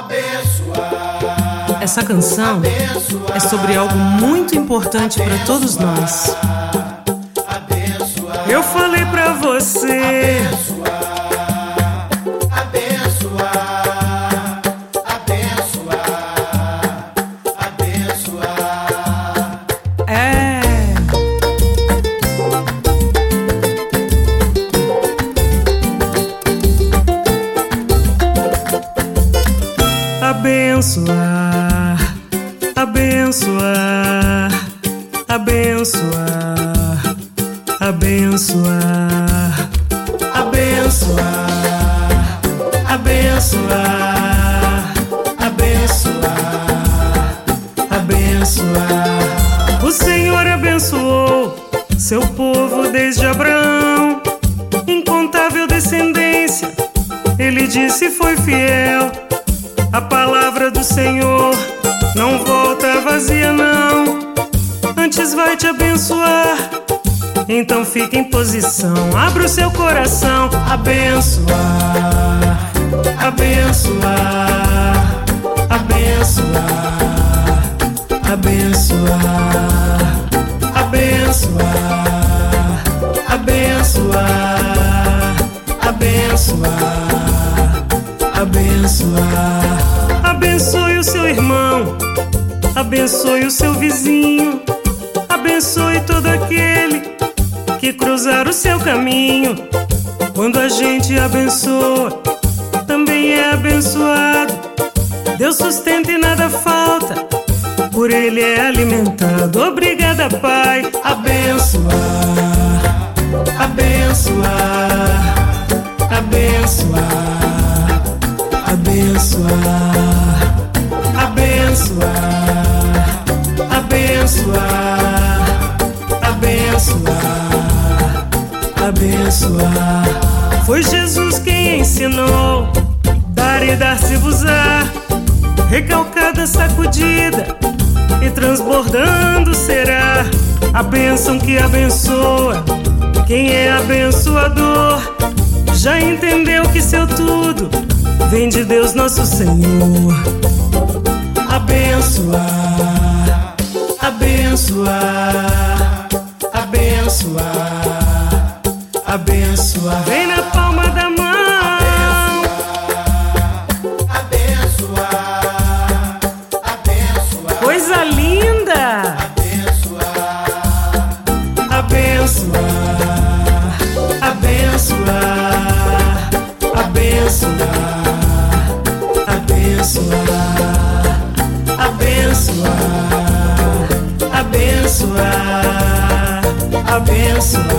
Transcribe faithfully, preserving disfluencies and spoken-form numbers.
Essa canção é sobre algo muito importante para todos nós. Eu falei pra você. É. Abençoar, abençoar, abençoar, abençoar, abençoar, abençoar, abençoar, abençoar. O Senhor abençoou seu povo desde Abraão, incontável descendência. Ele disse foi fiel. A palavra do Senhor não volta vazia não, antes vai te abençoar. Então fique em posição, abra o seu coração. Abençoar, abençoar, abençoar, abençoar, abençoar, abençoar, abençoar, abençoar. Abençoe o seu irmão, abençoe o seu vizinho, abençoe todo aquele que cruzar o seu caminho. Quando a gente abençoa, também é abençoado. Deus sustenta e nada falta, por Ele é alimentado. Obrigada, Pai. Abençoar, abençoar, abençoar, abençoar, abençoar, abençoar, abençoar, abençoar. Foi Jesus quem ensinou dar e dar-se-vos-á, recalcada, sacudida e transbordando será a bênção que abençoa. Quem é abençoador já entendeu que seu tudo vem de Deus nosso Senhor. Abençoar, abençoar, abençoar, abençoar. Vem na palma da mão. Abençoar, abençoar, coisa linda. Abençoar, abençoar, abençoar, abençoar, abençoar, abençoar, abençoar, abençoar.